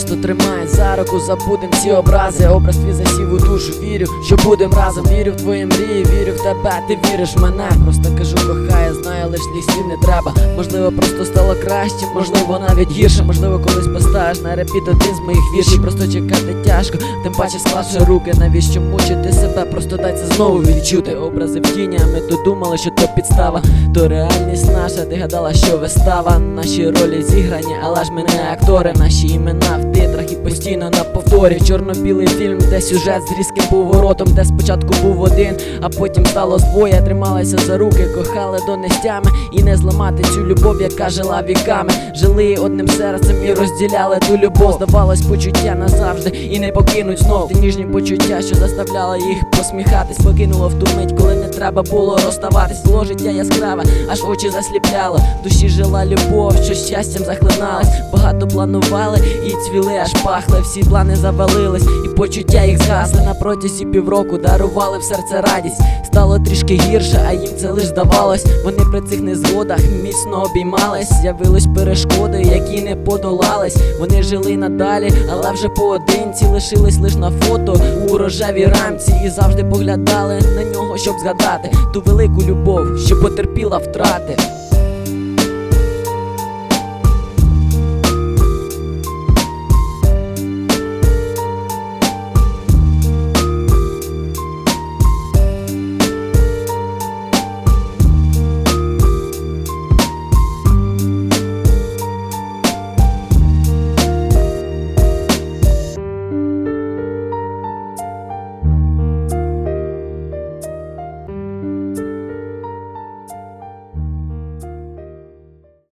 просто тримай за руку, забудем всі образи. Образ твій засів у душу, вірю, що будем разом. Вірю в твої мрії, вірю в тебе, ти віриш в мене. Просто кажу, кохаю, знаю, лиш слів не треба. Можливо, просто стало краще, можливо, навіть гірше. Можливо, колись поставиш на репіт один з моїх віршів. Просто чекати тяжко, тим паче склавши руки. Навіщо мучити себе, просто дай це знову відчути. Образи в тіні, а ми то думали, що то підстава. То реальність наша, ти гадала, що вистава. Наші ролі зіграні, але ж ми не актори. Наші імена в титрах і постійно на повторі. Чорно-білий фільм, де сюжет з різким поворотом, де спочатку був один, а потім стало двоє. Трималися за руки, кохали до нестями. І не зламати цю любов, яка жила віками. Жили одним серцем і розділяли ту любов. Здавалось, почуття назавжди і не покинуть знов. Ті ніжні почуття, що заставляли їх посміхатись, покинуло в ту мить, коли не треба було розставатись. Було життя яскраве, аж очі засліпляло. В душі жила любов, що щастям захлиналась. Багато планували і цвіли, аж пахли. Всі плани завалились і почуття їх згасли. На протязі півроку дарували в серце радість. Стало трішки гірше, а їм це лиш здавалось. Вони при цих незгодах міцно обіймались. З'явились перешкоди, які не подолались. Вони жили надалі, але вже поодинці. Лишились лиш на фото у рожевій рамці. І завжди поглядали на нього, щоб згадати ту велику любов, що потерпіла втрати.